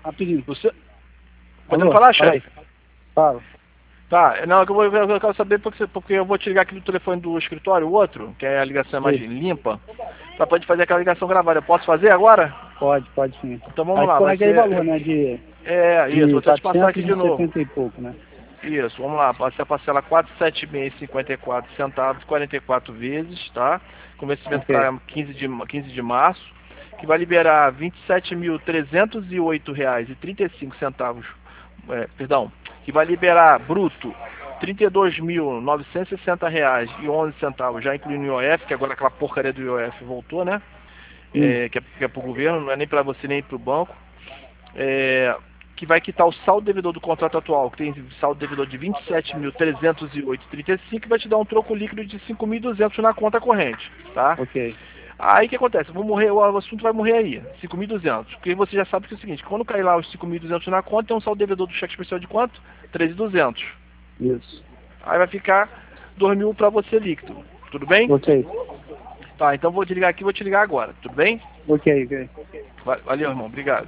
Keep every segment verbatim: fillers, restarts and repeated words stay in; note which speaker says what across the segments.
Speaker 1: rapidinho.
Speaker 2: Você... Podemos
Speaker 1: Alô?
Speaker 2: falar,
Speaker 1: Fala aí.
Speaker 2: chefe?
Speaker 1: Fala.
Speaker 2: Tá, não, que eu, vou, eu quero saber porque, porque eu vou te ligar aqui do telefone do escritório, o outro, que é a ligação mais
Speaker 1: Sim.
Speaker 2: limpa, pra poder fazer aquela ligação gravada. Eu posso fazer agora?
Speaker 1: Pode, pode sim.
Speaker 2: Então vamos
Speaker 1: Aí
Speaker 2: lá,
Speaker 1: ficou
Speaker 2: vai
Speaker 1: naquele
Speaker 2: ser...
Speaker 1: valor, né? De,
Speaker 2: É, isso, vou
Speaker 1: de
Speaker 2: até te passar aqui
Speaker 1: quatrocentos
Speaker 2: de
Speaker 1: e
Speaker 2: novo.
Speaker 1: setenta e pouco, né?
Speaker 2: Isso, vamos lá, você parcela quatrocentos e setenta e seis reais e cinquenta e quatro centavos, quarenta e quatro vezes, tá? Com vencimento
Speaker 1: Ok.
Speaker 2: para quinze de, quinze de março, que vai liberar vinte e sete mil trezentos e oito reais e trinta e cinco centavos, é, perdão, que vai liberar bruto trinta e dois mil novecentos e sessenta reais e onze centavos, já incluindo o I O F, que agora aquela porcaria do I O F voltou, né?
Speaker 1: Hum.
Speaker 2: É, que é, que é pro governo, não é nem para você nem pro banco. É, que vai quitar o saldo devedor do contrato atual, que tem saldo devedor de vinte e sete mil trezentos e oito reais e trinta e cinco centavos, e vai te dar um troco líquido de cinco mil e duzentos na conta corrente, tá?
Speaker 1: Ok.
Speaker 2: Aí o que acontece? Eu vou morrer, o assunto vai morrer aí, cinco mil e duzentos. Porque você já sabe que é o seguinte, quando cair lá os cinco mil e duzentos na conta, tem um saldo devedor do cheque especial de quanto? três mil e duzentos.
Speaker 1: Isso.
Speaker 2: Aí vai ficar dois mil para você líquido. Tudo bem?
Speaker 1: Ok.
Speaker 2: Tá, então vou te ligar aqui, vou te ligar agora. Tudo bem?
Speaker 1: Ok, ok.
Speaker 2: Valeu, irmão. Obrigado.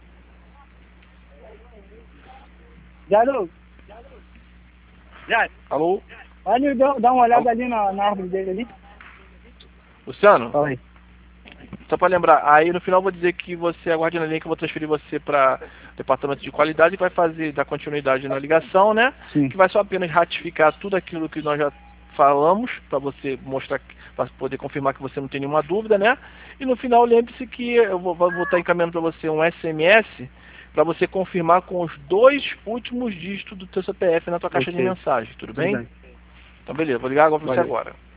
Speaker 1: Garoto, já.
Speaker 2: Alô?
Speaker 1: Pode dar dar uma
Speaker 2: Alô?
Speaker 1: olhada ali na, na árvore dele ali.
Speaker 2: Luciano?
Speaker 1: Fala aí.
Speaker 2: Só para lembrar, aí no final eu vou dizer que você aguarde na linha, que eu vou transferir você para departamento de qualidade, que vai fazer dar continuidade na ligação, né?
Speaker 1: Sim.
Speaker 2: Que vai só apenas ratificar tudo aquilo que nós já falamos, para você mostrar, para poder confirmar que você não tem nenhuma dúvida, né? E no final lembre-se que eu vou, vou estar encaminhando para você um S M S para você confirmar com os dois últimos dígitos do teu C P F na tua caixa de
Speaker 1: Ok.
Speaker 2: mensagem, tudo
Speaker 1: Tudo
Speaker 2: bem?
Speaker 1: bem.
Speaker 2: Então beleza, vou ligar agora para você
Speaker 1: Valeu.
Speaker 2: agora.